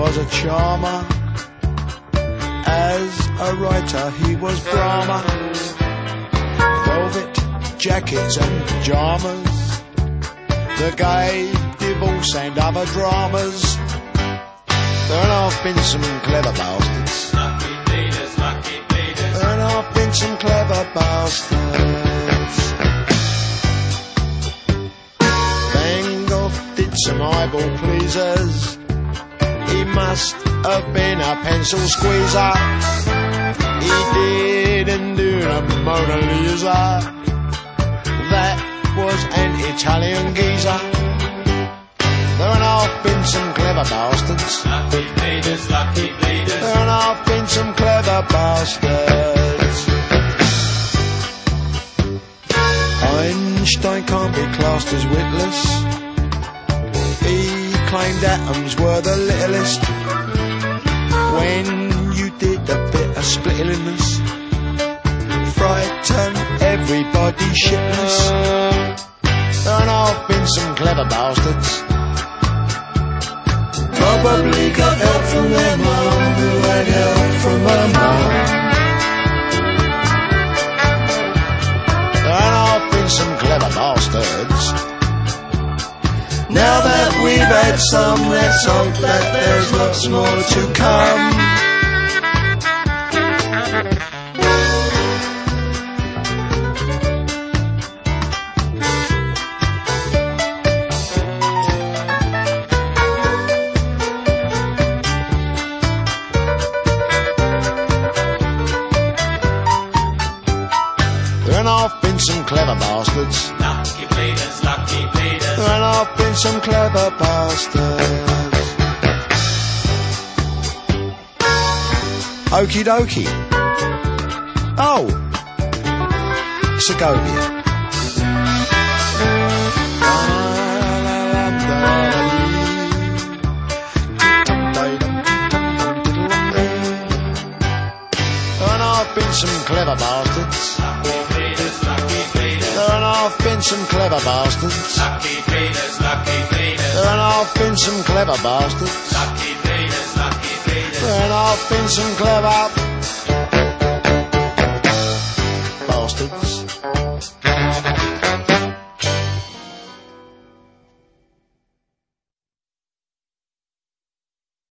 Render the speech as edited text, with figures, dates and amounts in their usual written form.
was a charmer. As a writer he was Brahma. Velvet jackets and pajamas, the gay divorce and other dramas. There have been some clever bastards. Lucky bleeders, lucky bleeders. There have been some clever bastards. Van Gogh did some eyeball pleasers. He must have been a pencil squeezer. He didn't do the Mona Lisa. That was an Italian geezer. There have been some clever bastards. Lucky bleeders, lucky bleeders. There have been some clever bastards. Einstein can't be classed as witless. He claimed atoms were the littlest. When you did a bit of splittiness, frighten everybody shitless. There have been some clever bastards. Probably got help from their mum, who had help from her mum. There have been some clever bastards. Now that we've had some, let's hope that there's lots more to come. There have been some clever bastards. Lucky bleeders, lucky bleeders. There have been some clever bastards. Okie dokie. Oh, Segovia. There have been some clever bastards. Lucky bleeders, lucky bleeders. There have been some clever bastards. Lucky bleeders, lucky bleeders. There have been some clever bastards. Lucky bleeders, lucky bleeders. There have been some clever